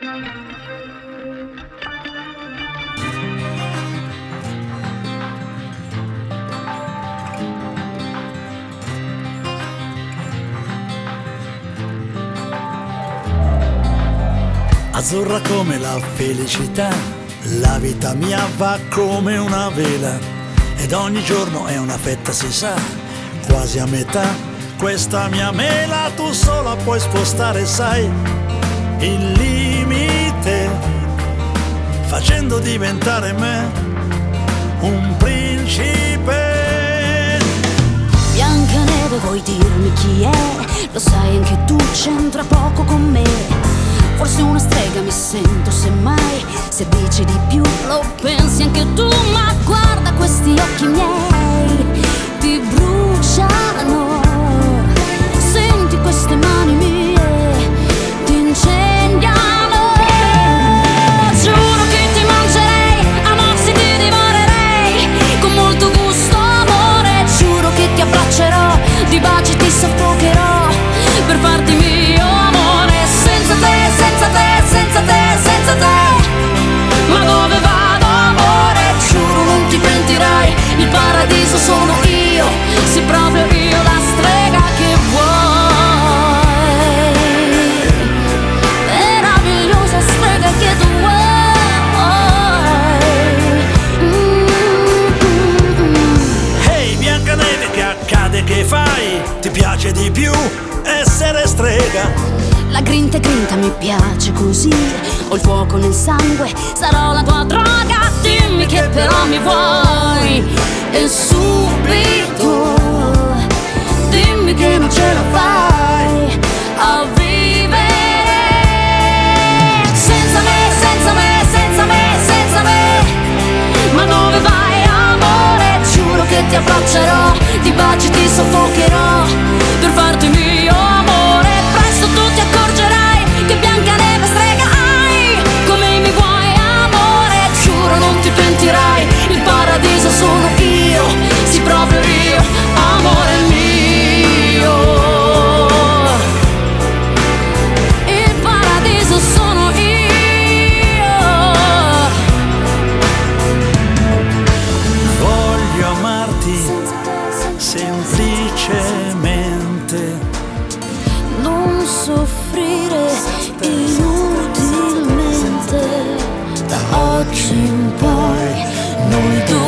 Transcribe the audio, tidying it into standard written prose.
Azzurra come la felicità, la vita mia va come una vela, ed ogni giorno è una fetta, si sa, quasi a metà. Questa mia mela tu sola puoi spostare, sai, il limite, facendo diventare me un principe. Biancaneve, vuoi dirmi chi è? Lo sai anche tu, c'entra poco con me. Forse una strega mi sento, semmai. Se dici di più lo pensi anche tu. Ma guarda questi occhi miei, ti bruciano. Senti queste mani mie, ti incendiano. Giuro che ti mangerei, amor se ti divorerei, con molto gusto amore. Giuro che ti abbraccerò, di baci ti soffocherò, per farti mio amore. Senza te, senza te, senza te, senza te, ma dove vado amore? Giuro non ti pentirai, il paradiso sono io, sì proprio io, la strega che vuoi, meravigliosa strega che tu vuoi. Ehi Biancaneve, che accade, che fai? Ti piace di più essere strega? La grinta mi piace così, ho il fuoco nel sangue, sarò la tua droga. Dimmi che però mi vuoi, e subito dimmi che non ce la fai a vivere senza me, senza me, senza me, senza me. Ma dove vai amore? Giuro che ti abbraccerò, di baci ti soffocherò, per farti mio amore. Presto tu ti accorgerai che Biancaneve strega hai, come mi vuoi amore. Giuro non ti pentirai, il paradiso sono io, sì proprio io, amore mio. Il paradiso sono io. Voglio amarti semplicemente, Non soffrire inutilmente. Da oggi in poi noi due